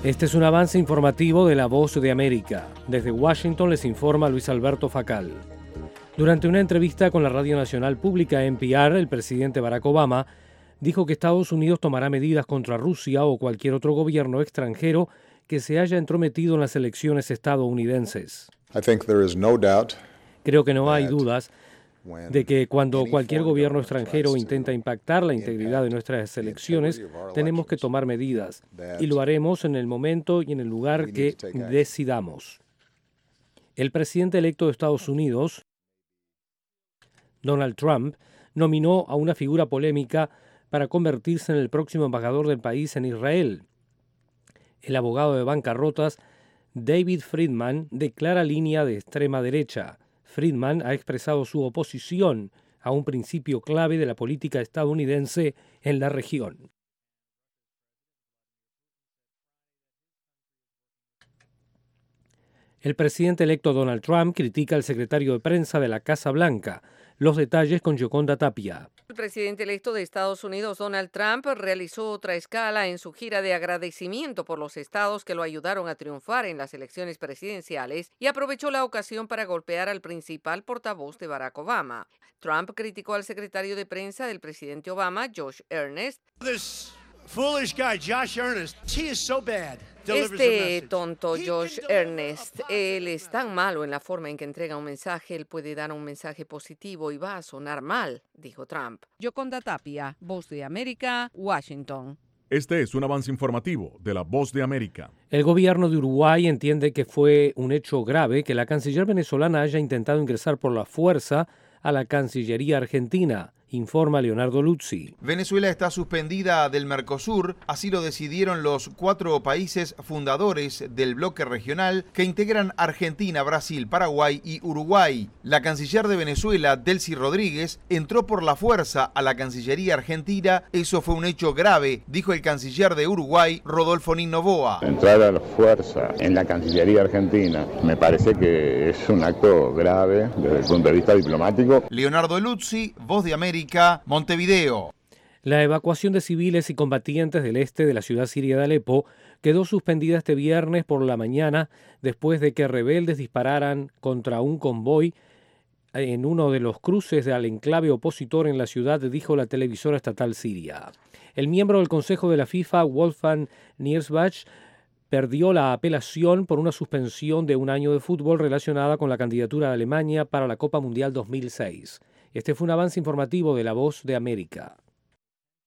Este es un avance informativo de La Voz de América. Desde Washington les informa Luis Alberto Facal. Durante una entrevista con la Radio Nacional Pública NPR, el presidente Barack Obama dijo que Estados Unidos tomará medidas contra Rusia o cualquier otro gobierno extranjero que se haya entrometido en las elecciones estadounidenses. Creo que no hay dudas de que cuando cualquier gobierno extranjero intenta impactar la integridad de nuestras elecciones, tenemos que tomar medidas, y lo haremos en el momento y en el lugar que decidamos. El presidente electo de Estados Unidos, Donald Trump, nominó a una figura polémica para convertirse en el próximo embajador del país en Israel. El abogado de bancarrotas, David Friedman, declara línea de extrema derecha. Friedman ha expresado su oposición a un principio clave de la política estadounidense en la región. El presidente electo Donald Trump critica al secretario de prensa de la Casa Blanca. Los detalles con Yoconda Tapia. El presidente electo de Estados Unidos, Donald Trump, realizó otra escala en su gira de agradecimiento por los estados que lo ayudaron a triunfar en las elecciones presidenciales y aprovechó la ocasión para golpear al principal portavoz de Barack Obama. Trump criticó al secretario de prensa del presidente Obama, Josh Earnest. Este tonto Josh Earnest, él es tan malo en la forma en que entrega un mensaje, él puede dar un mensaje positivo y va a sonar mal, dijo Trump. Yoconda Tapia, Voz de América, Washington. Este es un avance informativo de La Voz de América. El gobierno de Uruguay entiende que fue un hecho grave que la canciller venezolana haya intentado ingresar por la fuerza a la Cancillería argentina, informa Leonardo Luzzi. Venezuela está suspendida del Mercosur, así lo decidieron los 4 países fundadores del bloque regional que integran Argentina, Brasil, Paraguay y Uruguay. La canciller de Venezuela, Delcy Rodríguez, entró por la fuerza a la Cancillería argentina. Eso fue un hecho grave, dijo el canciller de Uruguay, Rodolfo Noboa. Entrar a la fuerza en la Cancillería argentina me parece que es un acto grave desde el punto de vista diplomático. Leonardo Luzzi, Voz de América, Montevideo. La evacuación de civiles y combatientes del este de la ciudad siria de Alepo quedó suspendida este viernes por la mañana después de que rebeldes dispararan contra un convoy en uno de los cruces del enclave opositor en la ciudad, dijo la televisora estatal siria. El miembro del Consejo de la FIFA, Wolfgang Niersbach, perdió la apelación por una suspensión de un año de fútbol relacionada con la candidatura de Alemania para la Copa Mundial 2006. Este fue un avance informativo de La Voz de América.